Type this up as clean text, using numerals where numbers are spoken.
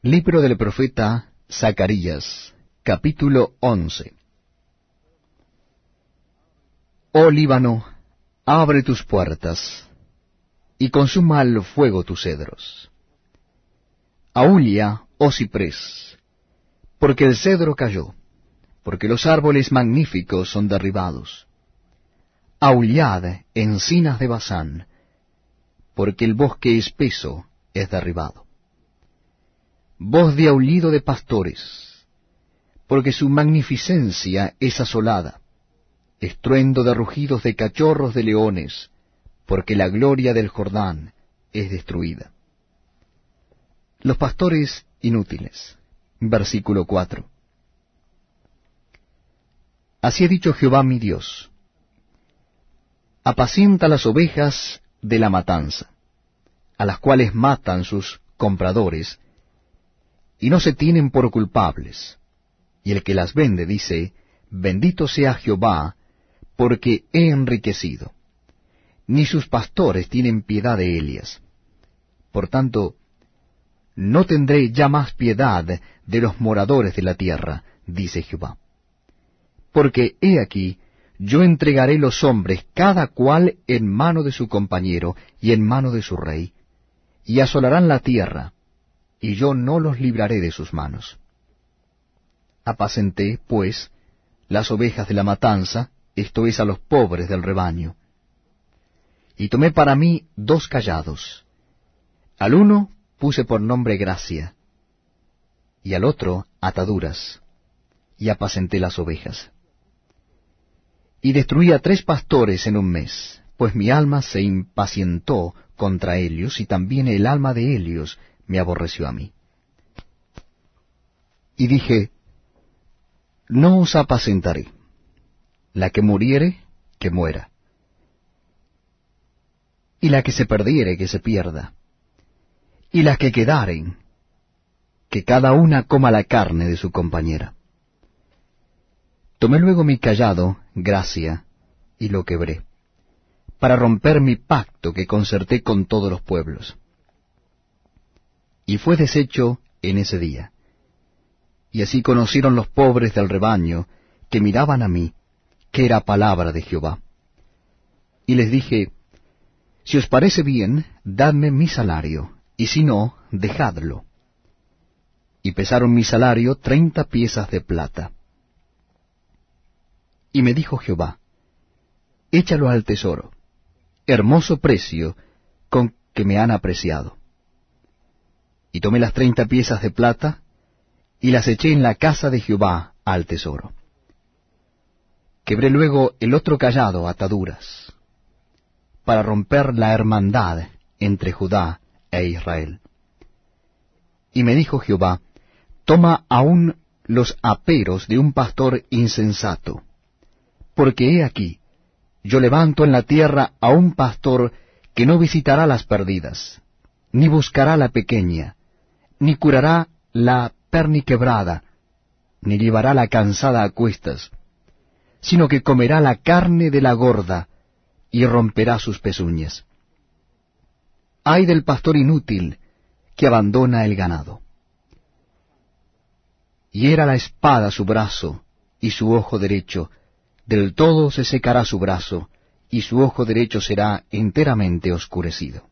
Libro del profeta Zacarías, capítulo 11. Oh Líbano, abre tus puertas, y consuma al fuego tus cedros. Aúlla, oh ciprés, porque el cedro cayó, porque los árboles magníficos son derribados. Aullad, encinas de Basán, porque el bosque espeso es derribado. Voz de aullido de pastores, porque su magnificencia es asolada. Estruendo de rugidos de cachorros de leones, porque la gloria del Jordán es destruida. Los pastores inútiles. Versículo 4. Así ha dicho Jehová mi Dios: apacienta las ovejas de la matanza, a las cuales matan sus compradores, y no se tienen por culpables. Y el que las vende dice: bendito sea Jehová, porque he enriquecido. Ni sus pastores tienen piedad de ellas. Por tanto, no tendré ya más piedad de los moradores de la tierra, dice Jehová. Porque he aquí, yo entregaré los hombres cada cual en mano de su compañero y en mano de su rey, y asolarán la tierra, y yo no los libraré de sus manos. Apacenté, pues, las ovejas de la matanza, esto es, a los pobres del rebaño. Y tomé para mí 2 callados. Al uno puse por nombre gracia, y al otro ataduras, y apacenté las ovejas. Y destruí a 3 pastores en un mes, pues mi alma se impacientó contra ellos, y también el alma de ellos me aborreció a mí. Y dije: no os apacentaré. La que muriere, que muera. Y la que se perdiere, que se pierda. Y las que quedaren, que cada una coma la carne de su compañera. Tomé luego mi cayado, gracia, y lo quebré, para romper mi pacto que concerté con todos los pueblos. Y fue deshecho en ese día. Y así conocieron los pobres del rebaño, que miraban a mí, que era palabra de Jehová. Y les dije: si os parece bien, dadme mi salario, y si no, dejadlo. Y pesaron mi salario 30 piezas de plata. Y me dijo Jehová: échalo al tesoro, hermoso precio con que me han apreciado. Y tomé las 30 piezas de plata, y las eché en la casa de Jehová al tesoro. Quebré luego el otro cayado, ataduras, para romper la hermandad entre Judá e Israel. Y me dijo Jehová: toma aún los aperos de un pastor insensato, porque he aquí, yo levanto en la tierra a un pastor que no visitará las perdidas, ni buscará la pequeña, ni curará la perniquebrada, ni llevará la cansada a cuestas, sino que comerá la carne de la gorda, y romperá sus pezuñas. Ay del pastor inútil, que abandona el ganado. Hiera la espada su brazo, y su ojo derecho, del todo se secará su brazo, y su ojo derecho será enteramente oscurecido.